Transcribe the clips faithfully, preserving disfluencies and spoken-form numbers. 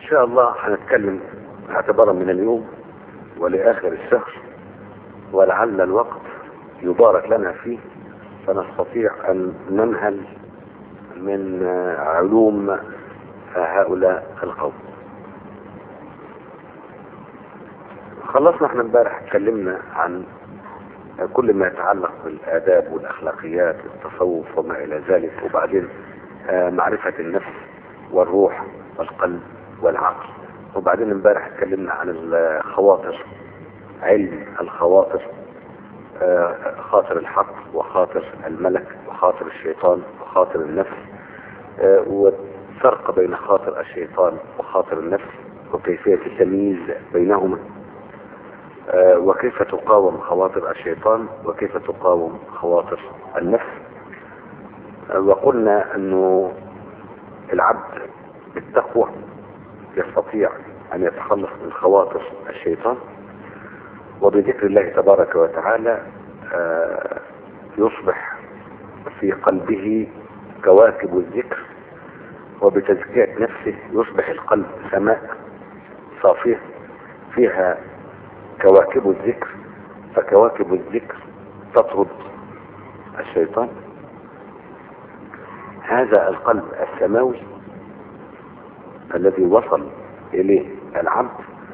شاء الله هنتكلم اعتبارا من اليوم ولآخر الشهر، ولعل الوقت يبارك لنا فيه فنستطيع أن ننهل من علوم هؤلاء القوم. خلصنا احنا امبارح اتكلمنا عن كل ما يتعلق بالآداب والأخلاقيات والتصوف وما إلى ذلك، وبعدين معرفة النفس والروح والقلب والعقل، وبعدين امبارح اتكلمنا عن الخواطر، علم الخواطر، خاطر الحق وخاطر الملك وخاطر الشيطان وخاطر النفس، والفرق بين خاطر الشيطان وخاطر النفس وكيفية التمييز بينهما، وكيف تقاوم خواطر الشيطان وكيف تقاوم خواطر النفس. وقلنا انه العبد بالتقوى يستطيع ان يتخلص من خواطر الشيطان، وبذكر الله تبارك وتعالى يصبح في قلبه كواكب الذكر، وبتزكية نفسه يصبح القلب سماء صافية فيها كواكب الذكر، فكواكب الذكر تطرد الشيطان. هذا القلب السماوي الذي وصل إليه العبد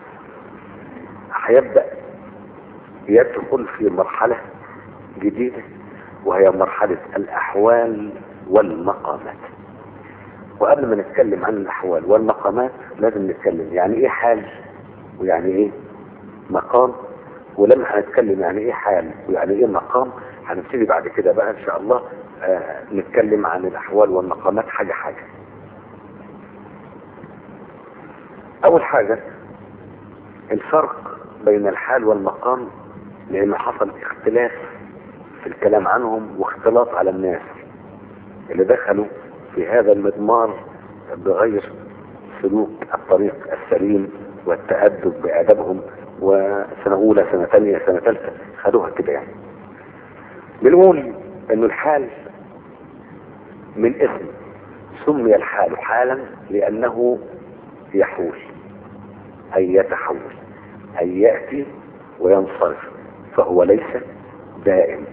هيبدأ يدخل في مرحلة جديدة، وهي مرحلة الأحوال والمقامات. وقبل ما نتكلم عن الأحوال والمقامات لازم نتكلم يعني إيه حال ويعني إيه مقام. ولما هنتكلم يعني إيه حال ويعني إيه مقام هنبتدي بعد كده بقى إن شاء الله آه نتكلم عن الأحوال والمقامات حاجة حاجة. أول حاجة الفرق بين الحال والمقام، لأنه حصل اختلاف في الكلام عنهم واختلاط على الناس اللي دخلوا في هذا المضمار بغير سلوك الطريق السليم والتأدب بأدبهم، وسنة أولى سنة ثانية سنة ثالثة خدوها كده. يعني بنقول إنه الحال من اسم سمي الحال حالا لأنه يحول أي يتحول أي يأتي وينصرف، فهو ليس دائم.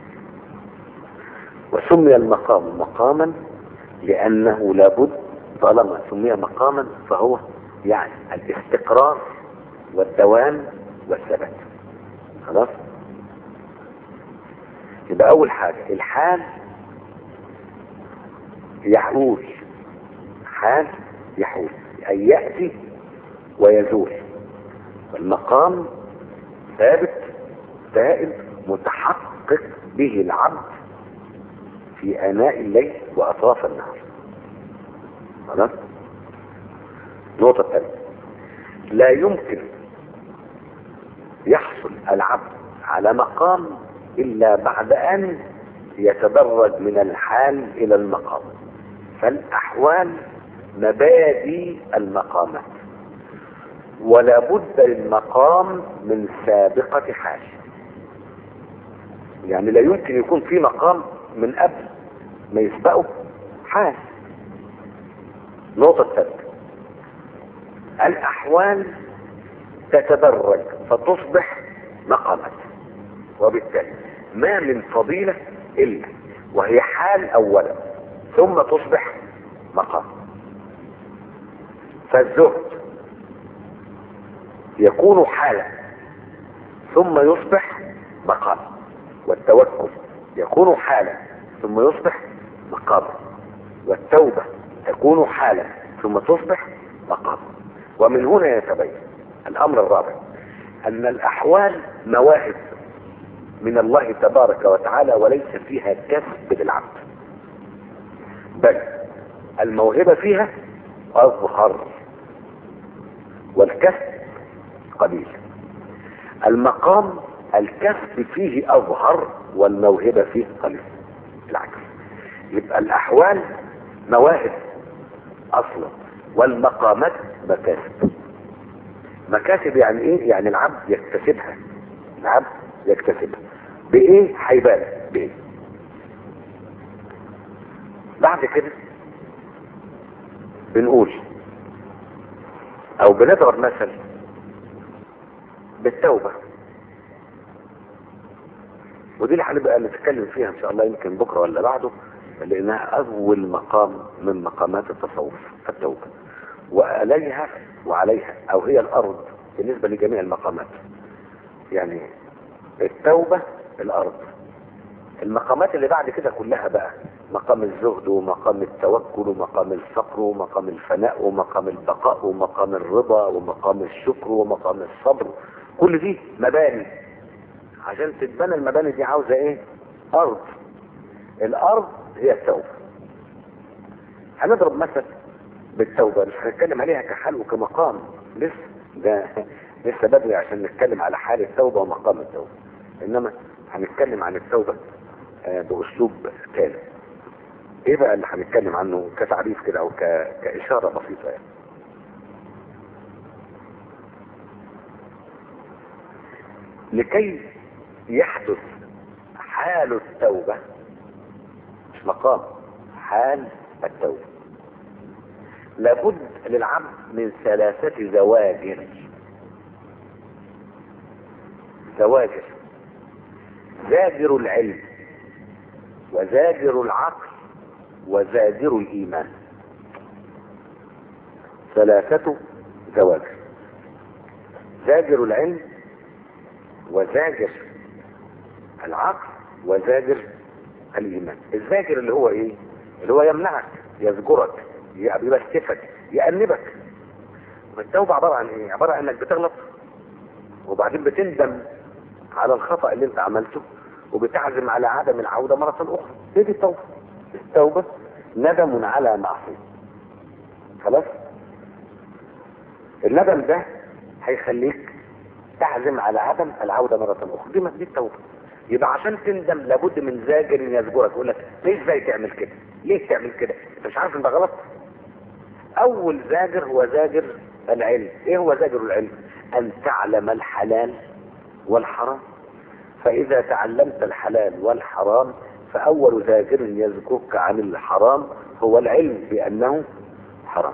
وسمي المقام مقاما لأنه لابد، طالما سمي مقاما فهو يعني الاستقرار والدوام والثبات. خلاص؟ يبقى أول حاجة الحال يحول، حال يحول أي يأتي ويزول. والمقام ثابت دائم متحقق به العبد في آناء الليل وأطراف النهار. خلاص؟ نقطة ثانية، لا يمكن يحصل العبد على مقام إلا بعد أن يتدرج من الحال إلى المقام. فالأحوال مبادئ المقامات، ولا بد للمقام من سابقة حال. يعني لا يمكن يكون في مقام من قبل ما يسبقه حال. نقطة ثالثة، الأحوال تتدرج فتصبح مقامات، وبالتالي ما من فضيلة إلا وهي حال أولا ثم تصبح مقام. فالزهد يكون حالا ثم يصبح مقام، والتوكل يكون حالا ثم يصبح مقام، والتوبة تكون حالا ثم تصبح مقام. ومن هنا يتبين الأمر الرابع، أن الأحوال مواهب من الله تبارك وتعالى وليس فيها كسب للعبد، بل الموهبة فيها أظهر والكسب قليل. المقام الكسب فيه أظهر والموهبة فيه قليل، العكس. يبقى الأحوال مواهب أصلا، والمقامات مكاسب. مكاسب يعني إيه؟ يعني العبد يكتسبها، العبد يكتسبها بإيه؟ هيبان بإيه. بعد كده بنقول او بنضرب مثل بالتوبة، ودي اللي هنبقى نتكلم فيها ان شاء الله يمكن بكرة ولا بعده، لانها اول مقام من مقامات التصوف التوبة، وعليها وعليها او هي الارض بالنسبة لجميع المقامات. يعني التوبة الارض. المقامات اللي بعد كده كلها بقى مقام الزهد ومقام التوكل ومقام الفقر ومقام الفناء ومقام البقاء ومقام الرضا ومقام الشكر ومقام الصبر، كل دي مباني. عشان تتبنى المباني دي عاوزة ايه؟ ارض. الارض هي التوبة. هنضرب مثل بالتوبة، مش هنتكلم عليها كحال وكمقام لسه، ده لسه بدري عشان نتكلم على حال التوبة ومقام التوبة، انما هنتكلم عن التوبة باسلوب تاني. ايه بقى اللي هنتكلم عنه كتعريف كده او ك... كاشارة بسيطة يعني. لكي يحدث حال التوبة، مش مقام، حال التوبة، لابد للعبد من ثلاثة زواجر. زواجر: زاجر العلم، وزاجر العقل، وزاجر الإيمان. ثلاثة زواجر: زاجر العلم، وزاجر العقل، وزاجر الإيمان. الزاجر اللي هو ايه؟ اللي هو يمنعك، يزجرك، يبستفك، يأنبك. التوبة عبارة عن ايه؟ عبارة عن انك بتغلط وبعدين بتندم على الخطأ اللي انت عملته وبتعزم على عدم العودة مرة اخرى. هي دي التوبة. التوبة ندم على معصية. خلاص؟ الندم ده هيخليك تعزم على عدم العودة مرة اخرى. دي دي التوبة. يبقى عشان تندم لابد من زاجر يزجرك، يقول لك ليه ازاي تعمل كده؟ ليه تعمل كده؟ انت مش عارف ان ده غلط؟ اول زاجر هو زاجر العلم. ايه هو زاجر العلم؟ ان تعلم الحلال والحرام. فاذا تعلمت الحلال والحرام فاول زاجر يزجرك عن الحرام هو العلم بانه حرام.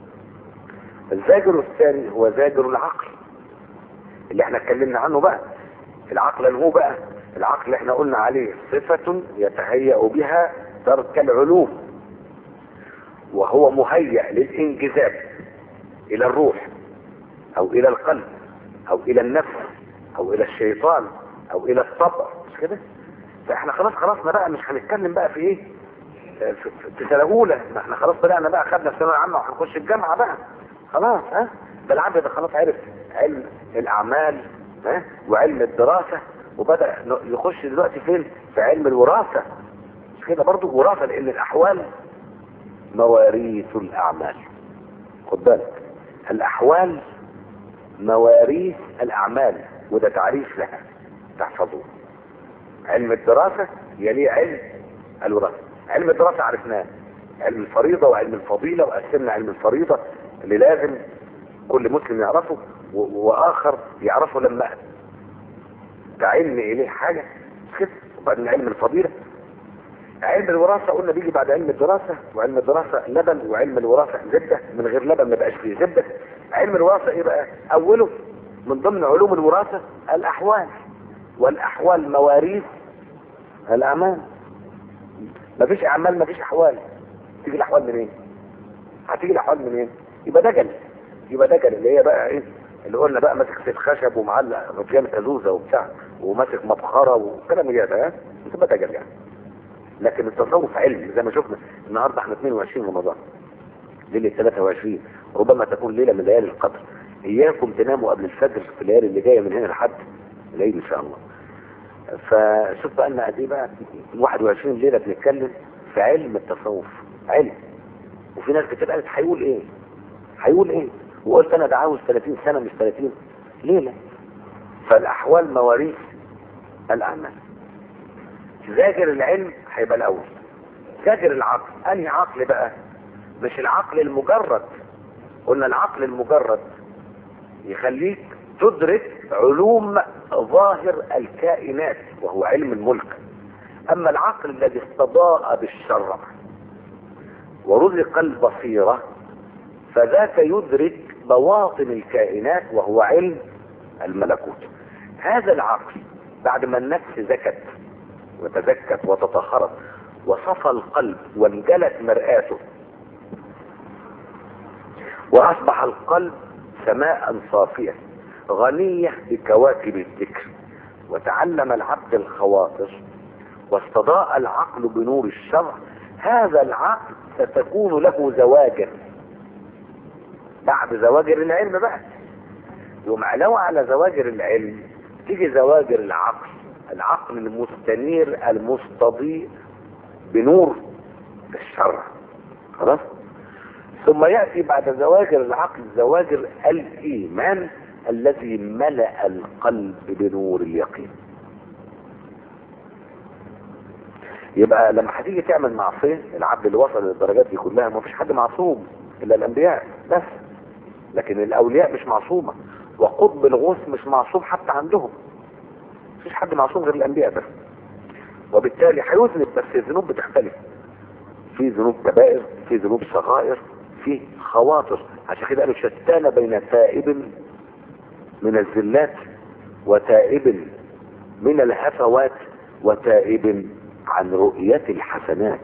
الزاجر الثاني هو زاجر العقل اللي احنا اتكلمنا عنه بقى. العقل اللي هو بقى العقل اللي احنا قلنا عليه صفة يتهيأ بها ترك العلوم، وهو مهيأ للانجذاب الى الروح او الى القلب او الى النفس او الى الشيطان او الى الطبع، مش كده؟ فاحنا خلاص خلصنا بقى، مش هنتكلم بقى في ايه في, في سنة اولى. ما احنا خلاص بدأنا بقى، خدنا الثانوية العامة وهنخش الجامعة بقى خلاص. ها ده العبد ده خلاص عرف علم الاعمال ها وعلم الدراسة، وبدأ يخش دلوقتي فين؟ في علم الوراثة، مش كده؟ برضو وراثة، لان الاحوال مواريث الاعمال. خد بالك، الاحوال مواريث الاعمال، وده تعريف لها تحفظوه. علم الدراسة يليه علم الوراثة. علم الدراسة عرفناه، علم الفريضة وعلم الفضيلة، وقسمنا علم الفريضة اللي لازم كل مسلم يعرفه، واخر يعرفه لما تعلم اليه حاجة كده. وبعدين علم الفضيلة. علم الوراثة قلنا بيجي بعد علم الدراسة، وعلم الدراسة لبن، وعلم الوراثة زبدة، من غير لبن ما بقاش فيه زبدة. علم الوراثة ايه بقى؟ اوله من ضمن علوم الوراثة الاحوال، والاحوال مواريث الاعمال. مفيش اعمال مفيش احوال. تيجي الاحوال منين؟ هتيجي الاحوال منين؟ يبقى دجل. يبقى دجل اللي هي بقى ايه؟ اللي قلنا بقى ماسك سيف خشب ومعلق رجال ازوزه وبتاع وماسك مبخره وكلام ده، ها؟ تبقى دجل يعني. لكن التصوف علم، زي ما شفنا النهارده احنا اثنين وعشرين رمضان، ليله ثلاثة وعشرين، ربما تكون ليله من ليالي القدر. اياكم تناموا قبل الفجر في الليالي اللي جايه من هنا لحد العيد ان شاء الله. فشوف بقى لنا قد ايه بقى، واحد وعشرين ليله بنتكلم في علم التصوف. علم. وفي ناس بتبقى قالت هيقول ايه؟ هيقول ايه؟ وقلت انا ده عاوز ثلاثين سنه مش ثلاثين ليله. فالاحوال مواريث الاعمال. زاجر العلم هيبقى الاول. زاجر العقل، انهي عقل بقى؟ مش العقل المجرد. قلنا العقل المجرد يخليك تدرك علوم ظاهر الكائنات وهو علم الملك. اما العقل الذي استضاء بالشرع ورزق البصيرة فذاك يدرك بواطن الكائنات وهو علم الملكوت. هذا العقل بعد ما النفس زكت وتزكت وتطهرت وصفى القلب وانجلت مرآته واصبح القلب سماء صافية غنية بكواكب الذكر، وتعلم العبد الخواطر واستضاء العقل بنور الشرع، هذا العقل ستكون له زواجر بعد زواجر العلم بقى. يوم علاوة على زواجر العلم تيجي زواجر العقل، العقل المستنير المستضيء بنور الشرع. خلاص. ثم يأتي بعد زواجر العقل زواجر الإيمان الذي ملأ القلب بنور اليقين. يبقى لما هتيجي تعمل معصية، العبد اللي وصل للدرجات دي كلها، ما فيش حد معصوم الا الانبياء بس، لكن الاولياء مش معصومة، وقطب الغوث مش معصوم حتى عندهم، مفيش حد معصوم غير الانبياء بس. وبالتالي هيذنب، بس الذنوب بتختلف، في ذنوب كبائر، في ذنوب صغائر، في خواطر. عشان كده قالوا شتان بين تائب من الزلات وتائب من الهفوات وتائب عن رؤية الحسنات.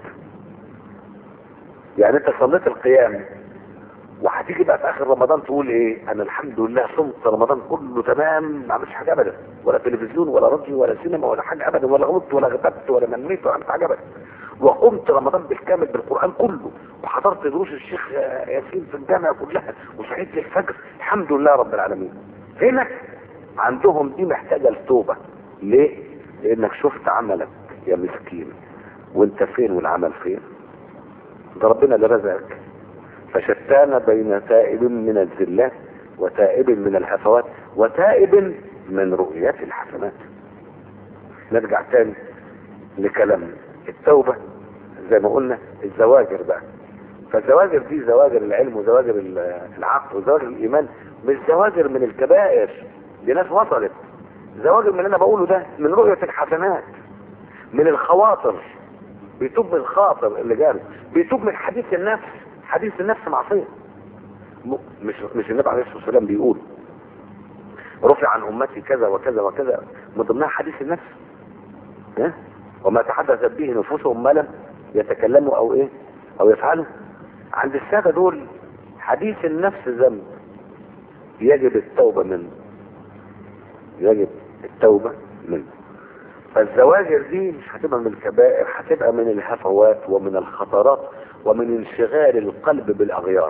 يعني انت صليت القيام وهتيجي بقى في اخر رمضان تقول ايه؟ انا الحمد لله صمت رمضان كله تمام، ما عملتش حاجه ابدا، ولا تلفزيون ولا راديو ولا سينما ولا حاجه ابدا، ولا غلطت ولا غتبت ولا منيت ولا عملت حاجه ابدا، وقمت رمضان بالكامل بالقران كله، وحضرت دروس الشيخ ياسين في الجامعه كلها، وصحيت للفجر، الحمد لله رب العالمين. هنا عندهم دي محتاجه لتوبه. ليه؟ لانك شفت عملك يا مسكين، وانت فين والعمل فين؟ ده ربنا اللي رزقك. فشتان بين تائب من الزلات وتائب من الهفوات وتائب من رؤية الحسنات. نرجع تاني لكلام التوبة. زي ما قلنا الزواجر بقى، فالزواجر دي زواجر العلم وزواجر العقل وزواجر الايمان، مش زواجر من الكبائر، دي ناس وصلت. زواجر من اللي انا بقوله ده من رؤية الحسنات، من الخواطر، بيتوب من الخاطر اللي جاله، بيتوب من حديث النفس. حديث النفس معصية. مش مش النبي عليه الصلاة والسلام بيقول رفع عن امتي كذا وكذا وكذا، من ضمنها حديث النفس، ها؟ وما تحدثت به نفوسهم ما لم يتكلموا او ايه او يفعلوا. عند السادة دول حديث النفس ذنب يجب التوبة منه، يجب التوبة منه. فالزواجر دي مش هتبقى من الكبائر، هتبقى من الهفوات ومن الخطرات ومن انشغال القلب بالاغيار،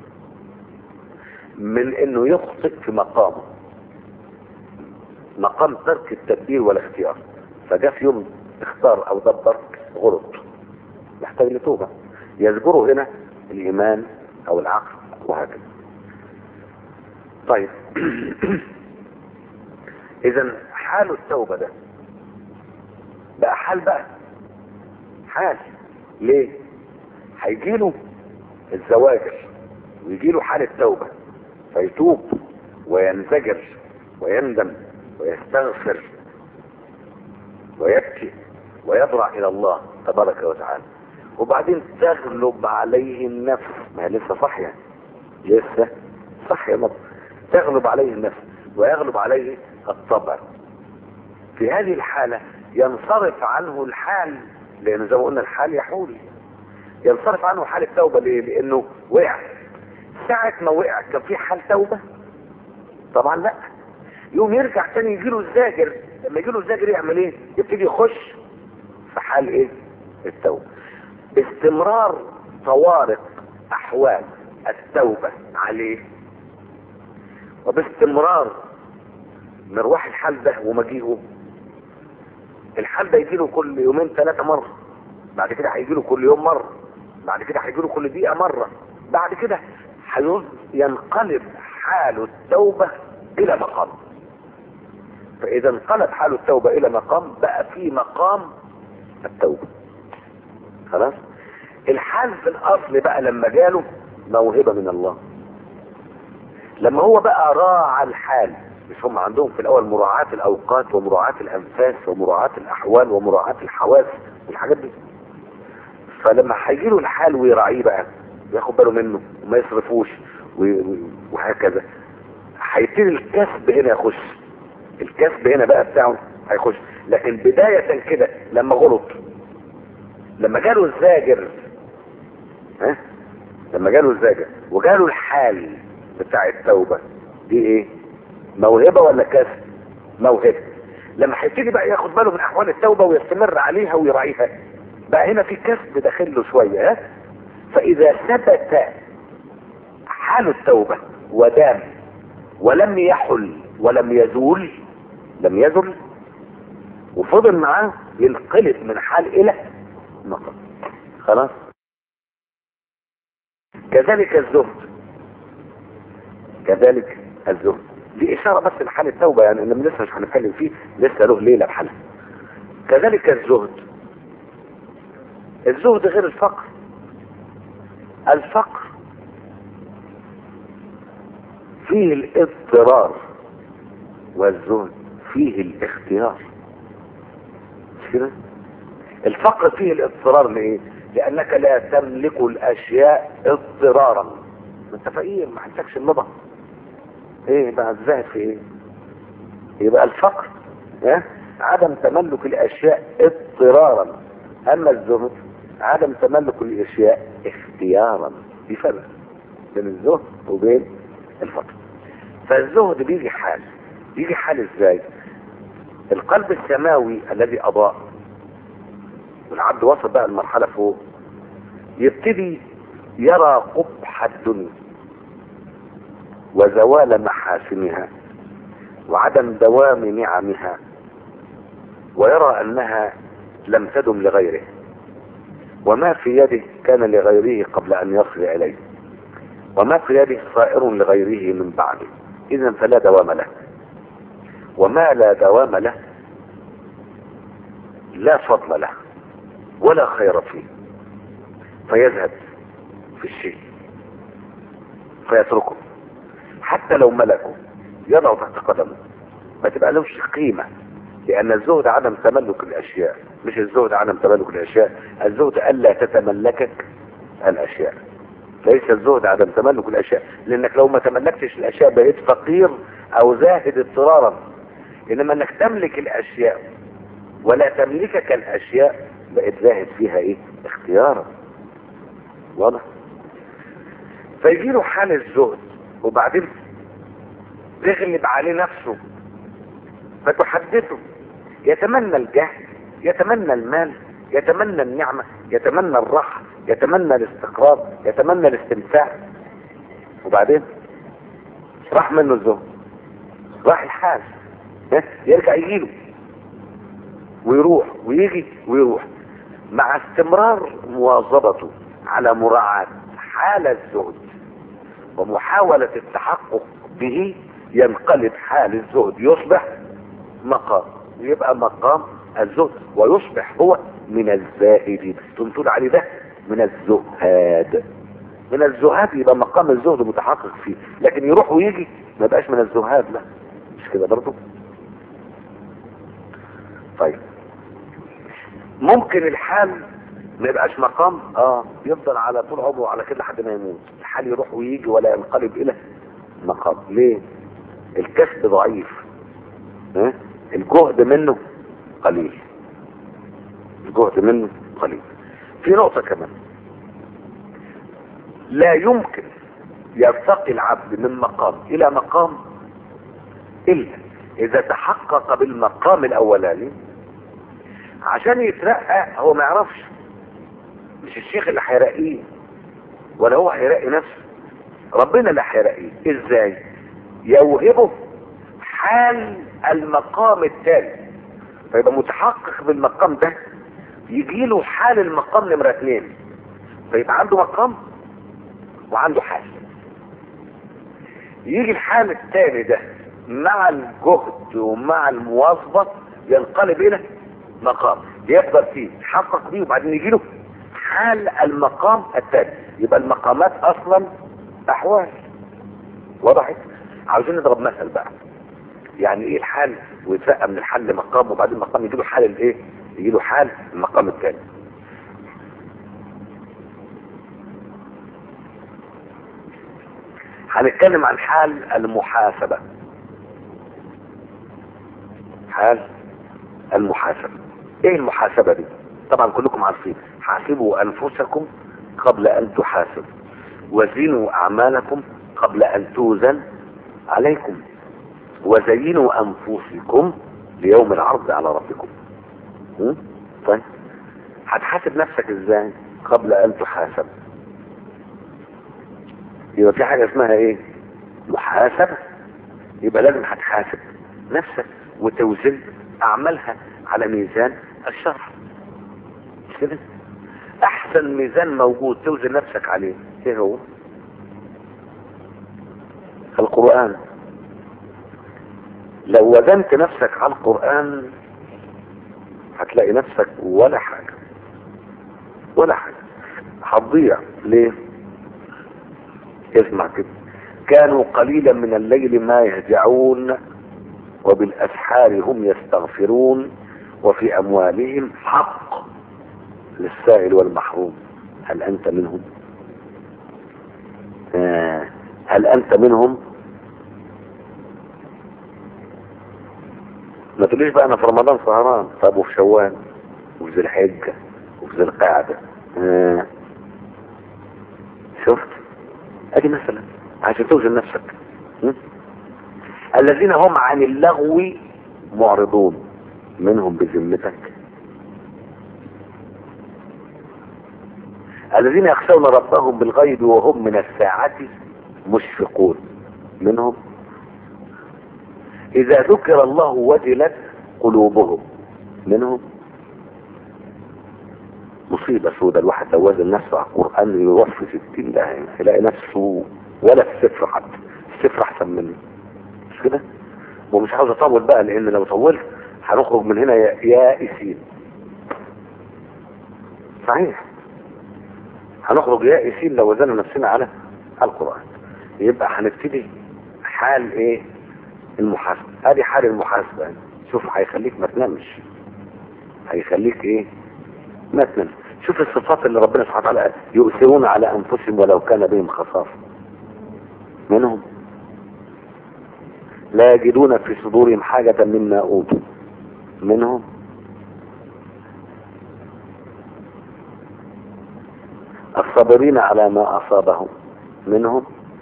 من انه يخطئ في مقامه، مقام ترك التدبير والاختيار، فجاء في يوم اختار او دبر غلط، محتاج لتوبة. يذكره هنا الايمان او العقل وهكذا. طيب اذا حال التوبة ده بقى حال، بقى حال ليه؟ هيجيله الزواجر ويجيله حال التوبة، فيتوب وينزجر ويندم ويستغفر ويبكي ويضرع الى الله تبارك وتعالى. وبعدين تغلب عليه النفس، ما هي لسه صحية، لسه صحية مطلع. تغلب عليه النفس ويغلب عليه الطبع. في هذه الحالة ينصرف عنه الحال، لأنه زي ما قلنا الحال يحول. ينصرف عنه حال التوبة ليه؟ لأنه وقع. ساعة ما وقع كان في حال توبة؟ طبعا لا. يوم يرجع تاني يجيله الزاجر، لما يجيله الزاجر يعمل ايه؟ يبتدي يخش في حال ايه؟ التوبة. باستمرار طوارئ احوال التوبة عليه، وباستمرار مروح الحال ده ومجيئه. الحال ده يجيله كل يومين ثلاثة مرة، بعد كده هيجيله كل يوم مرة، بعد كده هيجيله كل دقيقة مرة، بعد كده ينقلب حال التوبة الى مقام. فاذا انقلب حال التوبة الى مقام، بقى في مقام التوبة. خلاص. الحال في الاصل بقى لما جاله موهبة من الله، لما هو بقى راعى الحال. مش هم عندهم في الاول مراعاة الاوقات ومراعاة الانفاس ومراعاة الاحوال ومراعاة الحواس والحاجات دي؟ فلما هيجيله الحال ويراعيه بقى، ياخد باله منه وما يصرفوش وهكذا. هيبتدي الكسب هنا يخش، الكسب هنا بقى بتاعه هيخش. لكن بداية كده لما غلط، لما جاله الزاجر، ها لما جاله الزاجر وجاله الحال بتاع التوبة دي ايه؟ موهبة ولا كسب؟ موهبة. لما هيبتدي بقى ياخد باله من احوال التوبة ويستمر عليها ويراعيها، بقى هنا في كسب داخل له شوية. ها فاذا ثبت حال التوبة ودام ولم يحل ولم يزول، لم يزل وفضل معاه، ينقلب من حال الى نقل. خلاص. كذلك الزهد، كذلك الزهد دي اشارة بس لحال التوبة، يعني ان لسه مش هنتكلم فيه، لسه له ليلة بحالها. كذلك الزهد، الزهد غير الفقر. الفقر فيه الاضطرار، والزهد فيه الاختيار. مش كده؟ الفقر فيه الاضطرار ليه؟ لانك لا تملك الاشياء اضطرارا. انت فقير ما عندكش النظر، ايه بقى الزهد في ايه؟ يبقى الفقر ها عدم تملك الاشياء اضطرارا، اما الزهد عدم تملك الاشياء اختيارا. في فرق بين الزهد وبين الفقر. فالزهد بيجي حال، بيجي حال ازاي؟ القلب السماوي الذي اضاء والعبد وصل بقى المرحلة فوق، يبتدي يرى قبح الدنيا وزوال محاسنها وعدم دوام نعمها، ويرى انها لم تدم لغيره، وما في يده كان لغيره قبل ان يصل اليه، وما في يده صائر لغيره من بعده. اذا فلا دوام له، وما لا دوام له لا فضل له ولا خير فيه، فيذهب في الشيء فيتركه حتى لو ملكه يضع تحت قدمه، ما تبقى لهش قيمة. لان الزهد عدم تملك الاشياء، مش الزهد عدم تملك الاشياء، الزهد الا تتملكك الاشياء. ليس الزهد عدم تملك الاشياء، لانك لو ما تملكتش الاشياء بقيت فقير او زاهد اضطرارا. انما انك تملك الاشياء ولا تملكك الاشياء بقيت زاهد فيها ايه؟ اختيارا. واضح؟ فيجي له حال الزهد وبعدين تغلب عليه نفسه فتحدثه، يتمنى الجاه، يتمنى المال، يتمنى النعمة، يتمنى الراحة، يتمنى الاستقرار، يتمنى الاستمتاع. وبعدين راح منه الزهد، راح الحال، يرجع يجيله ويروح ويجي ويروح. مع استمرار مواظبته على مراعاة حال الزهد ومحاولة التحقق به، ينقلب حال الزهد يصبح مقام، يبقى مقام الزهد، ويصبح هو من الزاهدين. تقول عليه ده من الزهاد، من الزهاد، يبقى مقام الزهد متحقق فيه. لكن يروح ويجي ما يبقاش من الزهاد، لا مش كده برضه. طيب ممكن الحال ما يبقاش مقام، اه يفضل على طول عمره على كده لحد ما يموت، الحال يروح ويجي ولا ينقلب الى مقام. ليه؟ الكسب ضعيف، ها؟ الجهد منه قليل، الجهد منه قليل. في نقطة كمان، لا يمكن يرتقي العبد من مقام الى مقام الا اذا تحقق بالمقام الاولاني. عشان يترقى هو ما يعرفش، مش الشيخ اللي هيرقيه ولا هو هيرقي نفسه، ربنا اللي هيرقيه. ازاي؟ يوهبه حال المقام الثاني، فيبقى متحقق بالمقام ده، يجيله حال المقام نمرة اتنين، فيبقى عنده مقام وعنده حال. يجي الحال الثاني ده مع الجهد ومع المواظبة ينقلب الى مقام يفضل فيه يتحقق بيه، وبعدين يجي له حال المقام الثاني. يبقى المقامات اصلا احوال. وضحت؟ عاوزين نضرب مثل بقى، يعني ايه الحال ويترقى من الحال لمقام، وبعدين المقام يجي له حال الايه؟ يجي له حال المقام الثاني. هنتكلم عن حال المحاسبة. حال المحاسبة. ايه المحاسبة دي؟ طبعا كلكم عارفين، حاسبوا انفسكم قبل ان تحاسبوا، وزنوا اعمالكم قبل ان توزن عليكم، وزينوا انفسكم ليوم العرض على ربكم. م? طيب هتحاسب نفسك ازاي قبل ان تحاسب؟ يبقى في حاجة اسمها ايه؟ محاسبة. يبقى لازم هتحاسب نفسك وتوزن اعمالها على ميزان الشرع. مش كده؟ احسن ميزان موجود توزن نفسك عليه ايه هو؟ القرآن. لو وزنت نفسك على القرآن هتلاقي نفسك ولا حاجة ولا حاجة، هتضيع. ليه؟ اسمع كده، كانوا قليلا من الليل ما يهجعون وبالأسحار هم يستغفرون وفي أموالهم حق للسائل والمحروم. هل أنت منهم؟ آه. هل أنت منهم؟ ما تقوليش بقى أنا في رمضان سهران. طب وفي شوال وفي ذي الحجة وفي ذي القعدة؟ آه. شفت؟ ادي مثلا عشان توزن نفسك. م? الذين هم عن اللغو معرضون، منهم بذمتك. الذين يخشون ربهم بالغيب وهم من الساعة مشفقون، منهم. اذا ذكر الله وجلت قلوبهم، منهم. مصيبة سودة، الواحد لو وزن نفسه على القرآن يروح في ستين داهية، يلاقي نفسه ولا الصفر حتى، الصفر احسن منه. مش كده؟ ومش عاوز اطول بقى، لان لو طولت هنخرج من هنا يائسين. صحيح هنخرج يائسين لو وزننا نفسنا على القرآن. يبقى هنبتدي حال ايه؟ المحاسبة. ادي حال المحاسبة. شوف هيخليك ما تنامش، هيخليك ايه؟ ما تنامش. شوف الصفات اللي ربنا سبحانه وتعالى يؤثرون على انفسهم ولو كان بهم خصاصة، منهم. لا يجدون في صدورهم حاجة مما اوتوا، منهم. الصابرين على ما اصابهم، منهم.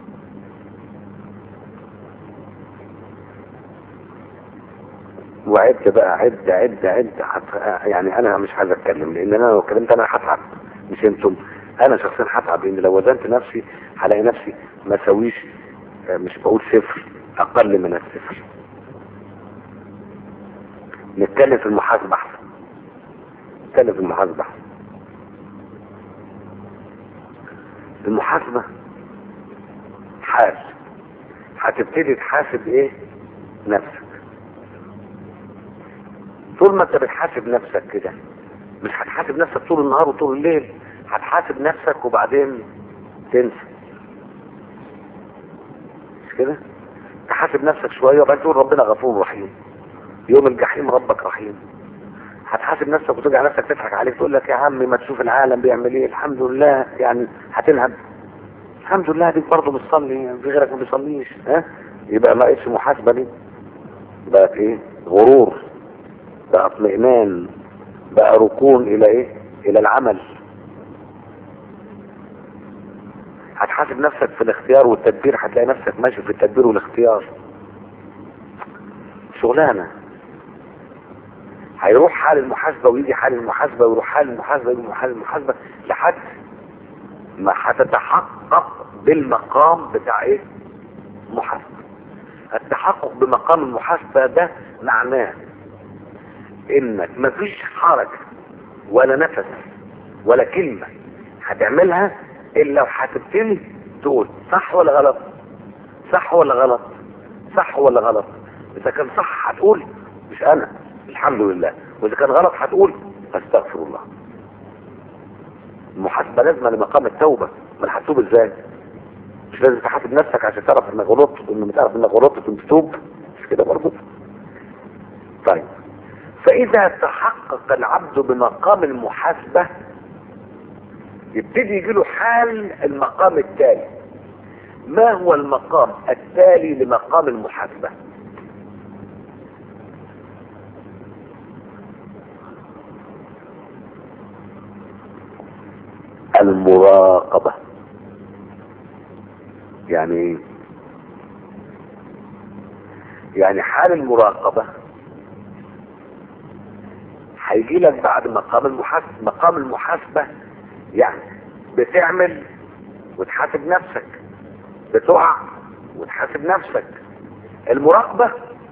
وعد بقى، عد عد عد يعني انا مش عايز اتكلم، لان انا لو اتكلمت انا هتعب، مش انتم. انا شخصيا هتعب، لان لو وزنت نفسي هلاقي نفسي ما سويش، مش بقول صفر، اقل من الصفر. نتكلم في المحاسبة احسن. نتكلم في المحاسبة احسن. المحاسبة حال، هتبتدي تحاسب ايه؟ نفسك. طول ما انت بتحاسب نفسك كده، مش هتحاسب نفسك طول النهار وطول الليل، هتحاسب نفسك وبعدين تنسى. مش كده؟ تحاسب نفسك شوية وبعدين تقول ربنا غفور رحيم، يوم الجحيم ربك رحيم. هتحاسب نفسك وترجع نفسك تضحك عليك، تقول لك يا عمي ما تشوف العالم بيعمل ايه، الحمد لله، يعني هتنهب. الحمد لله ديك برضه بتصلي، في غيرك ما بيصليش. ها؟ يبقى ما بقتش محاسبة دي، بقت ايه؟ غرور، بقى اطمئنان، بقى ركون الى ايه؟ الى العمل. هتحاسب نفسك في الاختيار والتدبير، هتلاقي نفسك ماشي في التدبير والاختيار. شغلانة. هيروح حال المحاسبة ويجي حال المحاسبة ويروح حال المحاسبة ويجي حال المحاسبة لحد ما هتتحقق بالمقام بتاع ايه؟ محاسبة. التحقق بمقام المحاسبة ده معناه انك مفيش حركة ولا نفس ولا كلمة هتعملها الا لو هتبتدي تقول صح ولا غلط، صح ولا غلط، صح ولا غلط. اذا كان صح هتقول مش انا الحمد لله، واذا كان غلط هتقول استغفر الله. المحاسبة لازمة لمقام التوبة. ما هتتوب ازاي؟ مش لازم تحاسب نفسك عشان تعرف انك غلطت، وانك تعرف انك غلطت وتتوب؟ مش كده برضه؟ طيب، فاذا تحقق العبد بمقام المحاسبة يبتدي يجيله حال المقام التالي، ما هو المقام التالي لمقام المحاسبة؟ المراقبة. يعني ايه؟ يعني حال المراقبة هيجي لك بعد مقام المحاسبة. مقام المحاسبة يعني بتعمل وتحاسب نفسك، بتقع وتحاسب نفسك. المراقبة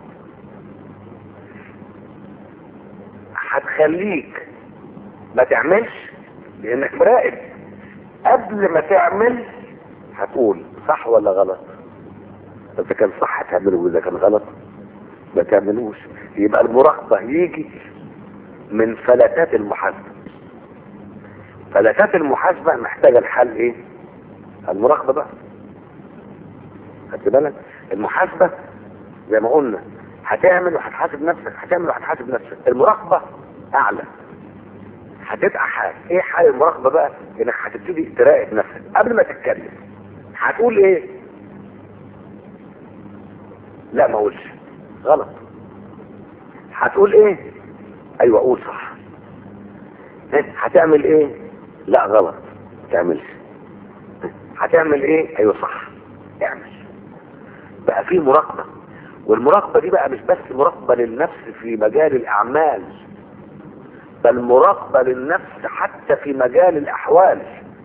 هتخليك ما تعملش لانك مراقب. قبل ما تعمل هتقول صح ولا غلط، اذا كان صح تعمله واذا كان غلط ما تعملوش. يبقى المراقبة يجي من فلتات المحاسبة. فلتات المحاسبة محتاجة الحل ايه؟ المراقبة بقى. خدت بالك؟ المحاسبة زي ما قلنا هتعمل وهتحاسب نفسك، هتعمل وهتحاسب نفسك. المراقبة اعلى، هتبقى حال. ايه حال المراقبة بقى؟ انك هتبتدي تراقب نفسك قبل ما تتكلم. هتقول ايه؟ لا ما اقولش، غلط. هتقول ايه؟ ايوه قول صح. هتعمل ايه؟ لا غلط ما تعملش. هتعمل ايه؟ ايوه صح اعمل. بقى في مراقبة. والمراقبة دي بقى مش بس مراقبة للنفس في مجال الاعمال، بل مراقبة للنفس حتى في مجال الاحوال.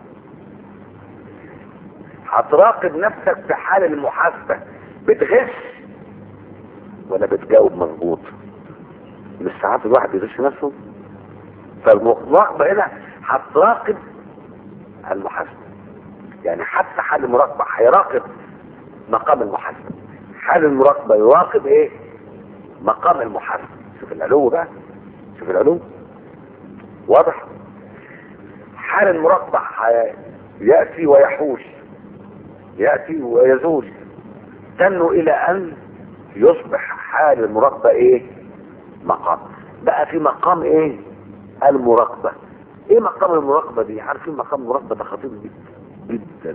هتراقب نفسك في حال المحاسبة، بتغش ولا بتجاوب مظبوط؟ مش ساعات الواحد يغش نفسه؟ فالمراقبة هنا هتراقب المحاسبة. يعني حتى حال المراقبة هيراقب مقام المحاسبة. حال المراقبة يراقب ايه؟ مقام المحاسبة. شوف العلو بقى، شوف العلو واضح. حال المراقبة يأتي ويحول، يأتي ويزول، تنو الى ان يصبح حال المراقبة ايه؟ مقام. بقى في مقام ايه؟ المراقبة. ايه مقام المراقبة دي؟ عارفين مقام المراقبة ده خطير جدا جدا.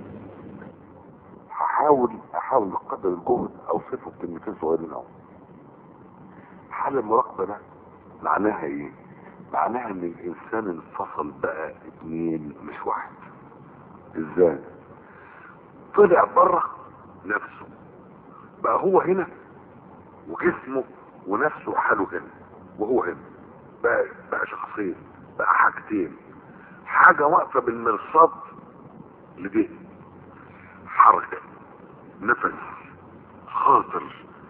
هحاول احاول بقدر الجهد اوصفه بكلمتين صغيرين اهو. حال المراقبة ده معناها ايه؟ معناها ان الانسان انفصل بقى اتنين مش واحد. ازاي؟ طلع بره نفسه، بقى هو هنا وجسمه ونفسه حاله هنا وهو هنا. بقى بقى شخصين، بقى حاجتين. حاجة واقفة بالمرصاد لديه، حركة، نفس، خاطر،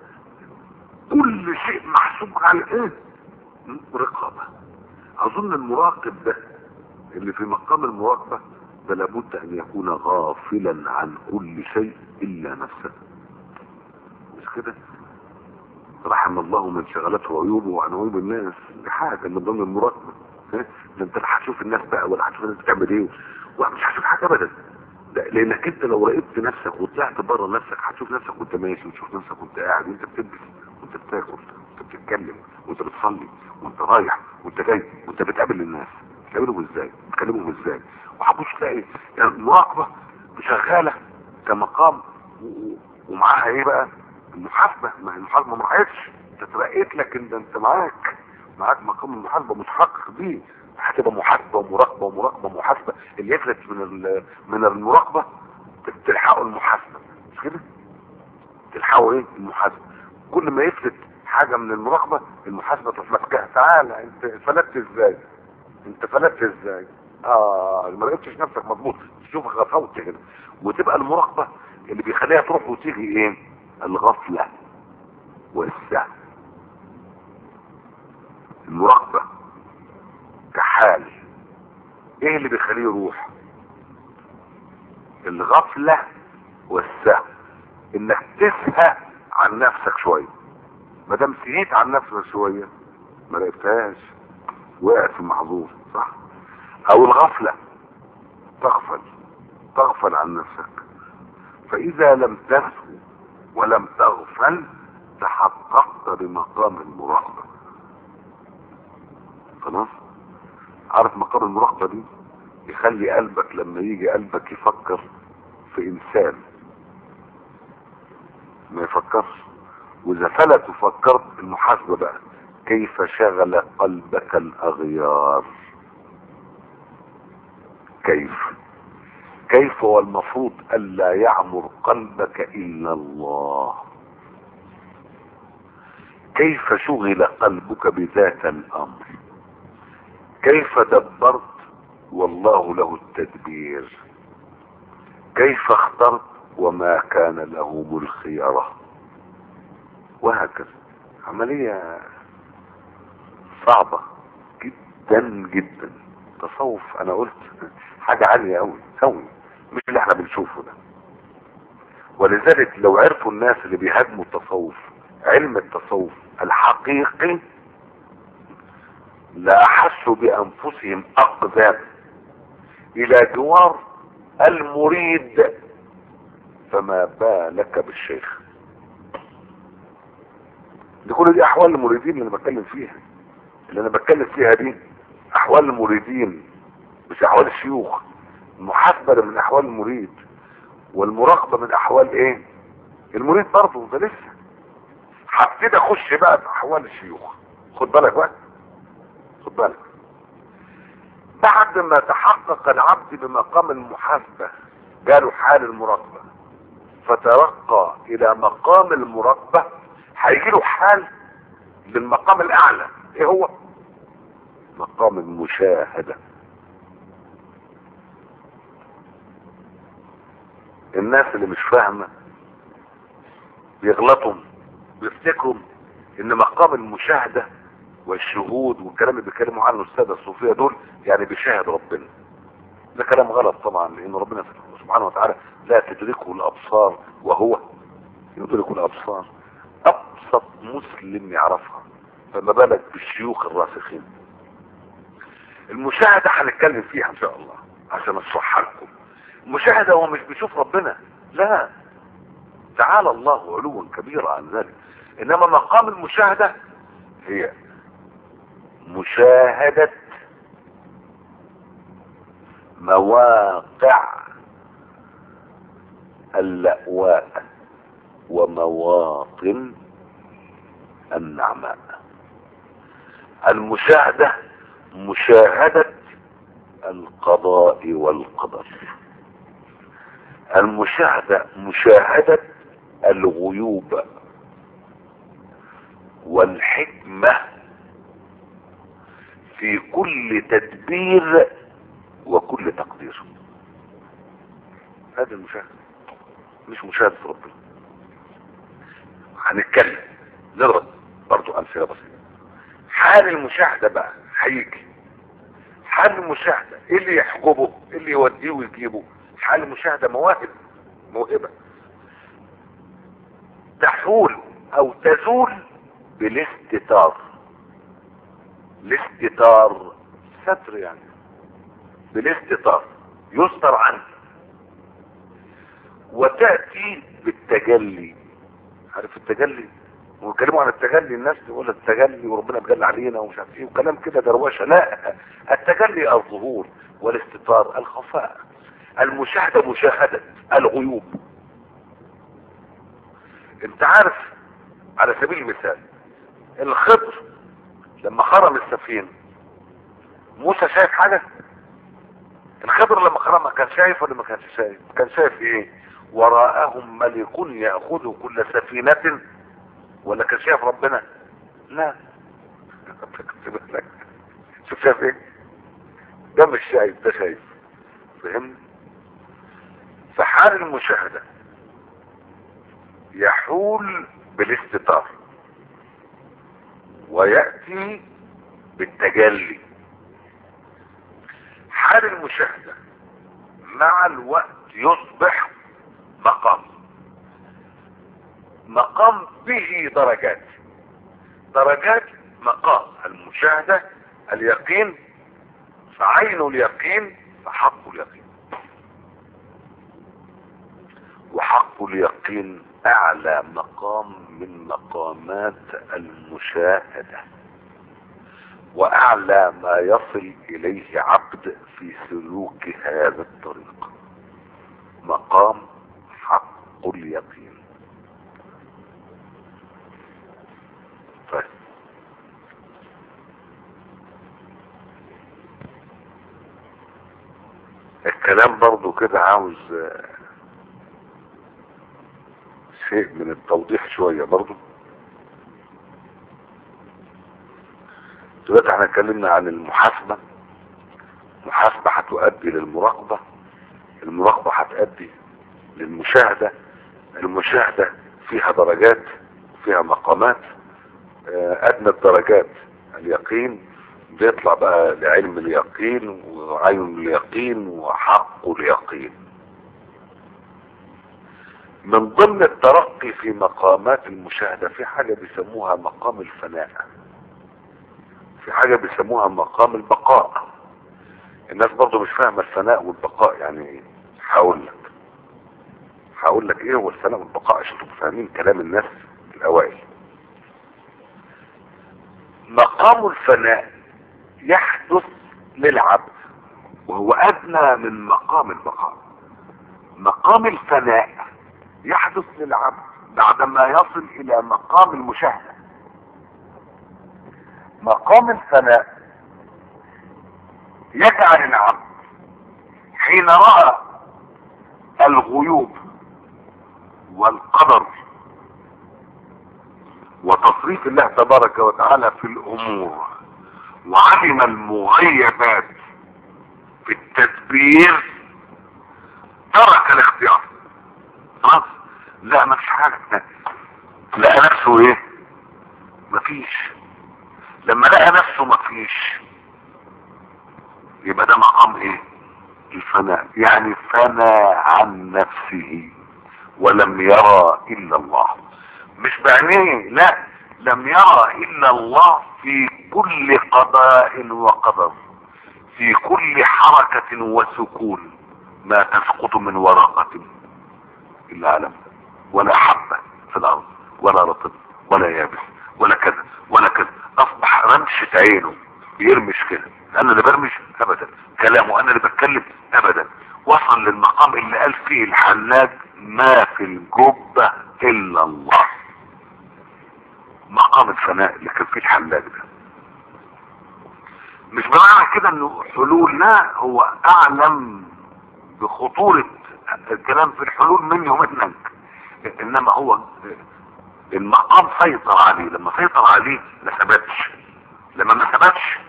كل شيء محسوب على ايه؟ رقابة. اظن المراقب ده اللي في مقام المراقبة ده لابد ان يكون غافلا عن كل شيء الا نفسه. مش كده؟ رحم الله من شغلته عيوبه وعن عيوب الناس. دي حاجة من ضمن المراقبة. ده انت لا هتشوف الناس بقى ولا هتشوف الناس بتعمل ايه، ومش هتشوف حاجة ابدا. لانك انت لو راقبت نفسك وطلعت بره نفسك هتشوف نفسك وانت ماشي، وتشوف نفسك وانت قاعد، وانت بتلبس، وانت بتاكل، وانت بتتكلم، وانت بتصلي، وانت رايح، وانت جاي، وانت بتقابل الناس. بتقابلهم ازاي؟ بتكلمهم ازاي؟ وهتبص تلاقي يعني المراقبه شغاله كمقام، ومعاها ايه بقى؟ المحاسبه. ما هي المحاسبه ما راحتش، انت اترقيت، لكن ده انت معاك معاك مقام المحاسبه متحقق بيه. هتبقى محاسبه ومراقبه ومراقبه ومحاسبه. اللي يفلت من من المراقبه تلحقوا المحاسبه. مش كده؟ تلحقوا ايه؟ المحاسبه. كل ما يفلت حاجه من المراقبه المحاسبه تروح ماسكاها. تعالى انت فلتت ازاي؟ انت فلتت ازاي؟ اه ما لقيتش نفسك مظبوط، تشوف غفوت كده. وتبقى المراقبه اللي بيخليها تروح وتيجي ايه؟ الغفله والسهو. المراقبه كحال ايه اللي بيخليه يروح؟ الغفله والسهو. انك تسهى عن نفسك شويه. ما دام سهيت عن نفسك شويه ما لقيتهاش، وقعت في المحظور. صح؟ او الغفله، تغفل تغفل عن نفسك. فاذا لم تسهو ولم تغفل تحققت بمقام المراقبه. خلاص؟ عارف مقام المراقبه دي يخلي قلبك لما يجي قلبك يفكر في انسان ما يفكرش. واذا فلت وفكرت، المحاسبة بقى كيف شغل قلبك الاغيار. كيف كيف والمفروض الا يعمر قلبك الا الله. كيف شغل قلبك بذات الامر. كيف دبرت والله له التدبير. كيف اخترت وما كان لهم الخيرة. وهكذا. عملية صعبة جدا جدا. تصوف انا قلت حاجة عالية قوي قوي، مش اللي احنا بنشوفه ده. ولذلك لو عرفوا الناس اللي بيهاجموا التصوف علم التصوف الحقيقي لا احسوا بانفسهم اقدام الى جوار المريد، فما بالك بالشيخ. دي كل دي احوال المريدين اللي انا بتكلم فيها. اللي انا بتكلم فيها دي احوال المريدين مش احوال الشيوخ. المحاسبة من احوال المريد، والمراقبة من احوال ايه المريد برضه. ده لسه هبتدي اخش بقى في احوال الشيوخ. خد بالك بقى، خد بالك. بعد ما تحقق العبد بمقام المحاسبة جاله حال المراقبة، فترقى الى مقام المراقبة، هيجي له حال للمقام الاعلى. ايه هو؟ مقام المشاهدة. الناس اللي مش فاهمة بيغلطوا، بيفتكروا ان مقام المشاهدة والشهود والكلام اللي بيتكلموا عنه السادة الصوفية دول يعني بيشاهد ربنا. ده كلام غلط طبعا، لان ربنا سبحانه وتعالى لا تدركه الابصار وهو يدرك الابصار. ابسط مسلم يعرفها، فما بالك بالشيوخ الراسخين. المشاهدة هنتكلم فيها ان شاء الله عشان اشرحها لكم. المشاهدة هو مش بيشوف ربنا، لا، تعالى الله علوا كبيرا عن ذلك. انما مقام المشاهدة هي مشاهدة مواقع اللأواء ومواطن النعماء. المشاهدة مشاهدة القضاء والقدر. المشاهدة مشاهدة الغيوب والحكمة في كل تدبير وكل تقدير. هذه المشاهدة، مش مشاهدة ربنا. هنتكلم نضرب برضو امثله بسيطه. حال المشاهده بقى هيجي. حال المشاهده ايه اللي يحجبه؟ ايه اللي يوديه ويجيبه؟ حال المشاهده مواهب، موهبه تحول او تزول بالاستتار. الاستتار ستر يعني، بالاستتار يستر عنه. وتأتي بالتجلي. عارف التجلي؟ ويتكلموا عن التجلي، الناس تقول التجلي وربنا بيجلي علينا ومش عارف ايه وكلام كده دروشه. لا، التجلي الظهور والاستتار الخفاء. المشاهده مشاهده الغيوب. انت عارف على سبيل المثال الخضر لما خرم السفينه، موسى شايف حاجه؟ الخضر لما خرمها كان شايف ولا ما كانش شايف؟ كان شايف ايه؟ وراءهم ملك ياخذ كل سفينه. ولا كان شايف ربنا؟ لا. شوف شايف ايه؟ ده مش شايف، ده شايف. فهمت؟ فحال المشاهدة يحول بالاستتار ويأتي بالتجلي. حال المشاهدة مع الوقت يصبح مقام. مقام به درجات. درجات مقام المشاهدة اليقين، فعين اليقين فحق اليقين. وحق اليقين اعلى مقام من مقامات المشاهدة، واعلى ما يصل اليه عبد في سلوك هذا الطريق. مقام حق اليقين. الكلام برضو كده عاوز شيء من التوضيح شوية برضو. دلوقتي احنا اتكلمنا عن المحاسبة. المحاسبة هتؤدي للمراقبة، المراقبة هتؤدي للمشاهدة، المشاهدة فيها درجات، فيها مقامات. ادنى الدرجات اليقين، بيطلع بقى لعلم اليقين وعين اليقين وحق اليقين. من ضمن الترقي في مقامات المشاهدة في حاجة بيسموها مقام الفناء، في حاجة بيسموها مقام البقاء. الناس برضو مش فاهمة الفناء والبقاء يعني ايه. هقول لك هقول لك ايه هو الفناء والبقاء عشان تبقوا فاهمين كلام الناس الاوائل. مقام الفناء يحدث للعبد وهو ادنى من مقام البقاء. مقام الفناء يحدث للعبد بعدما يصل الى مقام المشاهدة. مقام الفناء يجعل العبد حين رأى الغيوب والقدر وتصريف الله تبارك وتعالى في الامور وعلم المغيبات في التدبير ترك الاختيار. خلاص، لا ما فيش حاجة، لقى نفسه ايه؟ مفيش. لما لقى نفسه مفيش يبقى ده مقام ايه؟ الفناء، يعني فنى عن نفسه ولم يرى الا الله. مش بعينيه، لا، لم يرى الا الله في كل قضاء وقدر، في كل حركة وسكون، ما تسقط من ورقة الا علم، ولا حبة في الارض، ولا رطب ولا يابس ولا كذا ولا كذا. اصبح رمشة عينه بيرمش كده، انا اللي برمش ابدا، كلامه انا اللي بتكلم ابدا. وصل للمقام اللي قال فيه الحلاج ما في الجبة الا الله. مقام الفناء اللي كان فيه الحلاج ده مش بمعنى كده انه حلول، لا، هو اعلم بخطورة الكلام في الحلول مني ومنك، انما هو المقام سيطر عليه. لما سيطر عليه ما ثبتش، لما ما ثبتش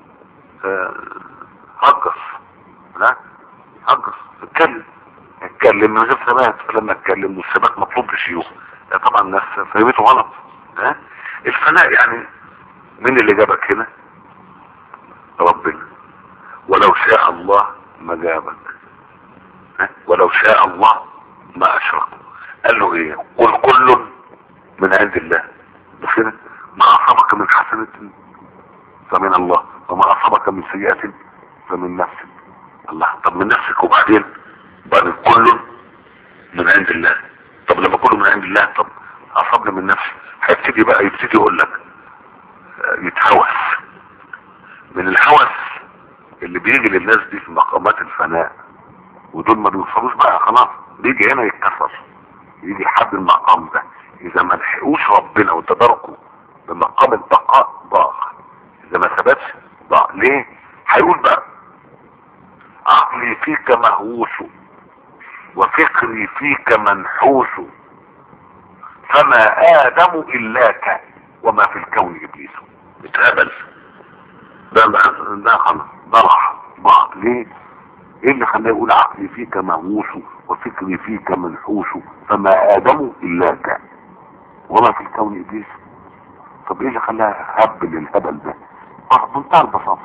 هجص، لا هجص، اتكلم اتكلم من غير ثبات. فلما اتكلم والثبات مطلوب للشيوخ، طبعا الناس فهمته غلط. ها الفناء يعني مين اللي جابك هنا؟ ربنا. ولو شاء الله ما جابك، ها؟ ولو شاء الله ما اشركوا. قال له ايه؟ قل كل من عند الله. مش كده؟ ما اصابك من حسنة فمن الله، وما اصابك من سيئة فمن نفسك. الله، طب من نفسك وبعدين بعد كل من عند الله. طب لما كله من عند الله، طب اصابنا من نفسي، هيبتدي بقى يبتدي يقول لك يتهوس. من الهوس اللي بيجي للناس دي في مقامات الفناء، ودول ما بيوصلوش بقى خلاص، بيجي هنا يتكسر، يجي لحد المقام ده. اذا ما لحقوش ربنا وتداركوا بمقام البقاء ضاع، اذا ما ثبتش ضاع. ليه؟ هيقول بقى عقلي فيك مهووس وفكري فيك منحوس، فما ادم الاك وما في الكون ابليس. اتقبل ده ده خلاص ضاع ضاع. ليه؟ ايه اللي خلاه يقول عقلي فيك مهووس وفكري فيك منحوس فما ادم الاك وما في الكون ابليس؟ طب ايه اللي خلاه هبل الهبل ده؟ بمنتهى البساطه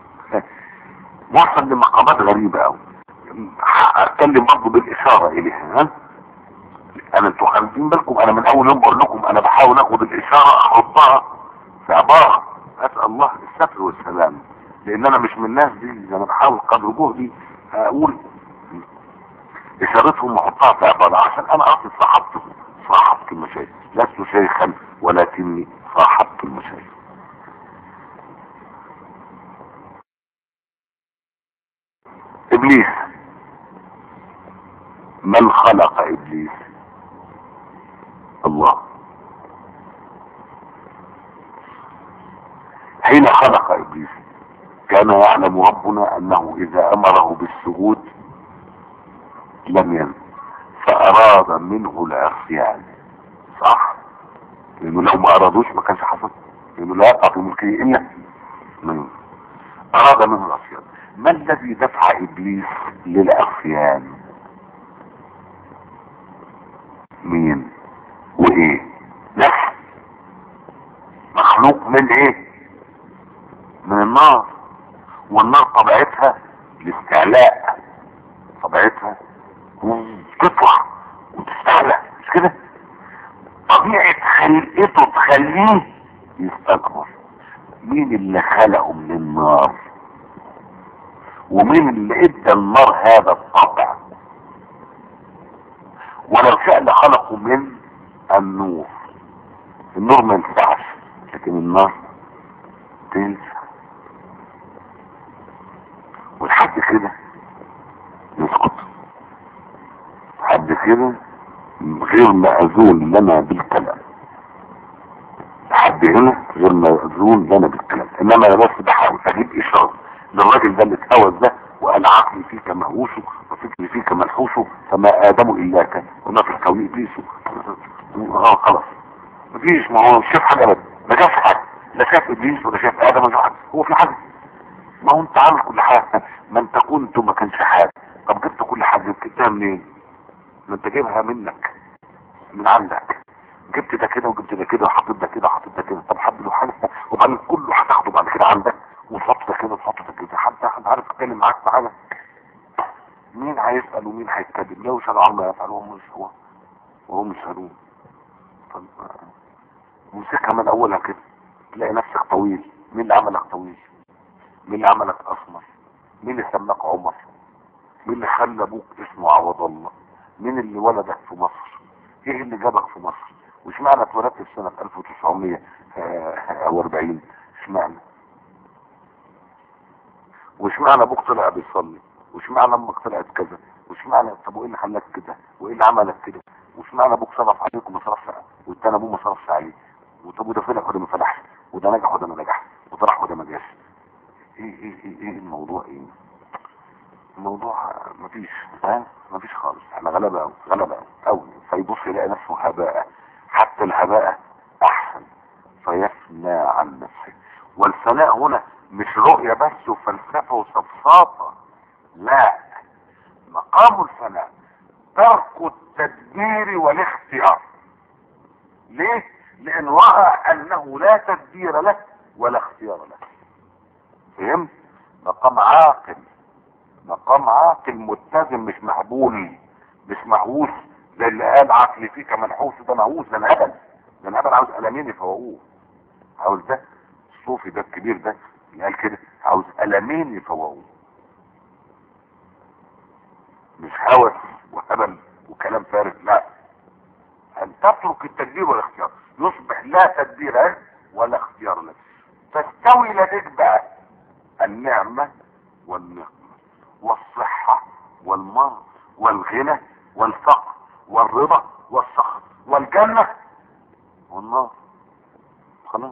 وصل لمقامات غريبه قوي. اتكلم برضه بالاشاره اليها. ها انا انتوا خالدين بالكم، انا من اول يوم بقول لكم انا بحاول اخد الاشاره احطها في عباره، اسال الله الستر والسلام، لان انا مش من الناس دي. انا بحاول قدر جهدي اقول اشارتهم واحطها في عباره، عشان انا اصلا صاحبت صاحبت المشايخ، لست شيخا ولكني صاحبت المشايخ. ابليس، من خلق ابليس؟ الله. حين خلق ابليس كان يعلم ربنا انه اذا امره بالسجود لم ينزل فاراد منه العصيان، صح؟ لانه لو ما ارادوش ما كانش حصل، لانه لا يقع في ملكه الا من اراد منه العصيان. ما الذي دفع ابليس للعصيان؟ مين وايه؟ نفس مخلوق من ايه؟ من النار، والنار طبيعتها الاستعلاء، طبيعتها تطلع وتستعلى، مش كده؟ طبيعة خلقته تخليه يستكبر. مين اللي خلقه من النار؟ ومين اللي ادى النار هذا الطبع؟ ولو شاء لخلقه من النور. النور ما ينفعش، لكن النار تنفع. ولحد كده نسكت، لحد كده غير مأذون لنا بالكلام، لحد هنا غير مأذون لنا بالكلام. انما انا بس بحاول اجيب اشاره للراجل ده اللي اتهوس ده وقال عقلي فيك مهووسه وفكري فيك منحوسه فما ادم الا كان وما في الكون ابليسه. اه خلاص مفيش، ما هو مش شاف حاجه ابدا، ما شافش حاجه، لا شاف ابليس ولا شاف ادم ولا شاف حاجه. هو في حاجه؟ ما هو انت عامل كل حاجه، ما انت كنت ما كانش حاجه. طب جبت كل حاجه جبتها منين؟ ما انت جايبها منك من عندك، جبت ده كده وجبت ده كده وحطيت ده كده وحطيت ده كده. طب حد له حاجه وبعدين كله هتاخده بعد كده عندك وتحط ده كده وتحط ده كده. حد حد عارف يتكلم معاك في حاجه؟ مين هيسال ومين هيتكلم؟ لو يسالوا عما يفعلوهم مش هو وهم يسالون. طب امسكها من اولها كده تلاقي نفسك طويل. مين اللي عملك طويل؟ مين اللي عملك اسمر؟ مين اللي سماك عمر؟ مين اللي خلى ابوك اسمه عوض الله؟ مين اللي ولدك في مصر؟ ايه اللي جابك في مصر؟ واشمعنى اتولدت في سنة ألف وتسعمية واربعين؟ اشمعنى؟ واشمعنى ابوك طلع بيصلي؟ واشمعنى امك طلعت كذا؟ واشمعنى؟ طب وايه اللي خلاك كده؟ وايه اللي عملك كده؟ واشمعنى ابوك صرف عليك وما صرفش والتاني ابوه ما صرفش عليه؟ وطب وده فلح وده ما فلحش؟ وده نجح وده ما نجحش؟ وده راح وده ما جاش؟ ايه ايه ايه ايه الموضوع؟ ايه الموضوع؟ مفيش، ها مفيش خالص. احنا غلبة قوي، غلبة قوي. فيبص يلاقي نفسه هباء، حتى الهباء احسن، فيفنى عن نفسه. والفناء هنا مش رؤية بس وفلسفة وسفساطة، لا، مقام الفناء ترك التدبير والاختيار. ليه؟ لان رأى انه لا تدبير له ولا اختيار له. فهمت؟ مقام عاقل، مقام عاقل متزن، مش محبول، مش مهووس زي اللي قال عقلي فيك منحوس. ده مهووس، ده الهبل، ده الهبل عاوز قلمين يفوقوه. عاوز ده الصوفي ده الكبير ده اللي قال كده عاوز قلمين يفوقوه، مش هوس وهبل وكلام فارغ. لا، ان تترك التدبير والاختيار يصبح لا تدبير ولا اختيار لك. تستوي لديك بقى النعمة والنقمة والصحة والمرض والغنى والفقر والرضا والسخط والجنة والنار. خلاص،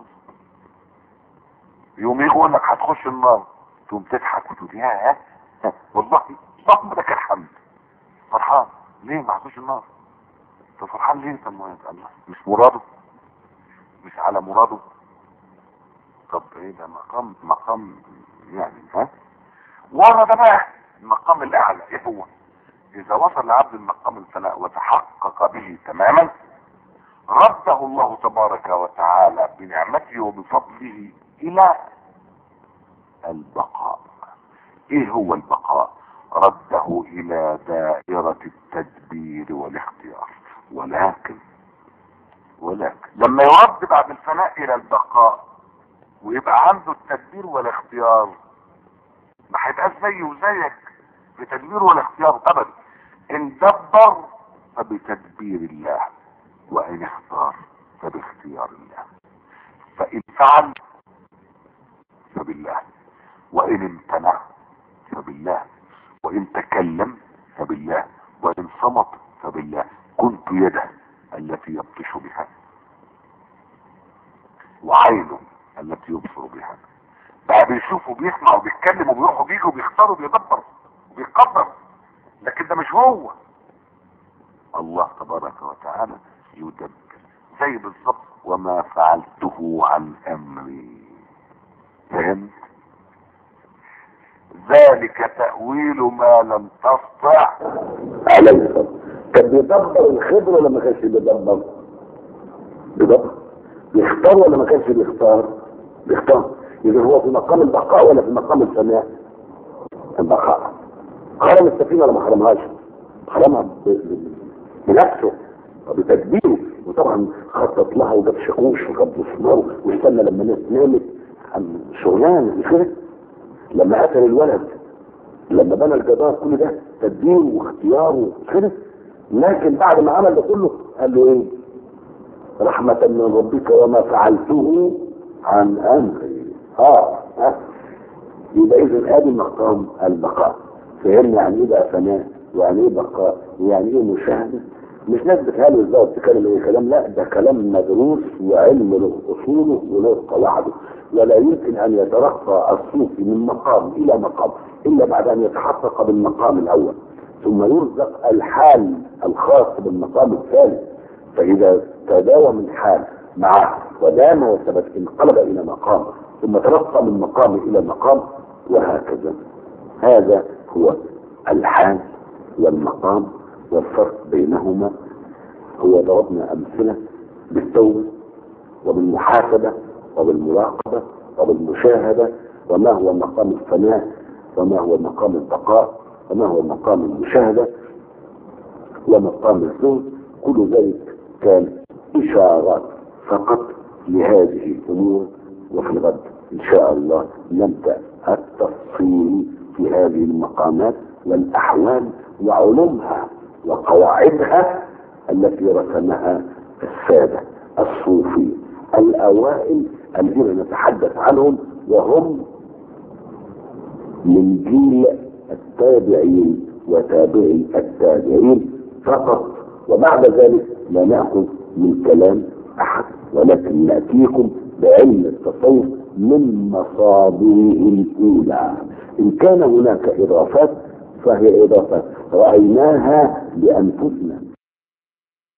يوم يقول لك هتخش النار تقوم تضحك وتقول ياه والله اللهم لك الحمد، فرحان. ليه ما هتخش النار؟ انت فرحان ليه؟ طب ما الله مش مراده، مش على مراده. طب ايه ده؟ مقام مقام يعني، ها؟ ورا ده بقى المقام الاعلى. ايه هو؟ اذا وصل لعبد المقام الفناء وتحقق به تماما رده الله تبارك وتعالى بنعمته وبفضله الى البقاء. ايه هو البقاء؟ رده الى دائرة التدبير والاختيار. ولكن ولكن لما يرد بعد الفناء الى البقاء ويبقى عنده التدبير والاختيار ما هيبقاش زيه وزيك في تدبير والاختيار ابدا. ان دبر فبتدبير الله، وان اختار فباختيار الله. فان فعل فبالله، وان امتنع فبالله، وان تكلم فبالله، وان صمت فبالله. كنت يده التي يبطش بها وعينه التي يبصر بها. بقى بيشوف وبيسمع وبيتكلم وبيروح وبيجي وبيختار وبيدبر وبيقدر، لكن ده مش هو. الله تبارك وتعالى يدبر، زي بالظبط وما فعلته عن امري. فهمت؟ ذلك تأويل ما لم تستطع عليه. كان بيدبر الخبر ولا ما كانش بيدبر؟ بيدبر. بيختار ولا ما كانش بيختار؟ بيختار. إذا هو في مقام البقاء ولا في مقام الفناء؟ البقاء. حرم السفينة ولا ما حرمهاش؟ حرمها بنفسه وبتدبيره، وطبعا خطط لها وجاب شاكوش وجاب مسمار واستنى لما الناس نامت. شغلانه مش كده؟ لما قتل الولد، لما بنى الجدار، كل ده تدبيره واختياره مش كده؟ لكن بعد ما عمل ده كله قال له ايه؟ رحمة من ربك وما فعلته عن امري. اه اه يبقى اذا ادي مقام البقاء. فهمنا يعني ايه بقى فناء، ويعني ايه بقاء، ويعني ايه مشاهده. مش ناس بتهالوا ازاي بتتكلم ايه كلام، لا ده كلام مدروس وعلم له اصوله وله قواعده. ولا يمكن ان يترقى الصوفي من مقام الى مقام الا بعد ان يتحقق بالمقام الاول، ثم يرزق الحال الخاص بالمقام الثاني. فاذا تداوم الحال معه ودام وثبت انقلب الى مقام، ثم ترقى من مقام الى مقام، وهكذا. هذا هو الحال والمقام والفرق بينهما. هو ضربنا امثله بالتوبه وبالمحاسبه وبالمراقبه وبالمشاهده، وما هو مقام الفناء، وما هو مقام البقاء، وما هو مقام المشاهده ومقام الزهد. كل ذلك كان اشارات فقط لهذه الامور، وفي الغد ان شاء الله نبدا التفصيل في هذه المقامات والاحوال وعلومها وقواعدها التي رسمها الساده الصوفي الاوائل الذين نتحدث عنهم، وهم من جيل التابعين وتابعي التابعين فقط. وبعد ذلك لا ناخذ من كلام احد، ولكن ناتيكم بعلم التصوف من مصادره الاولى. ان كان هناك اضافات فهي اضافات رايناها بانفسنا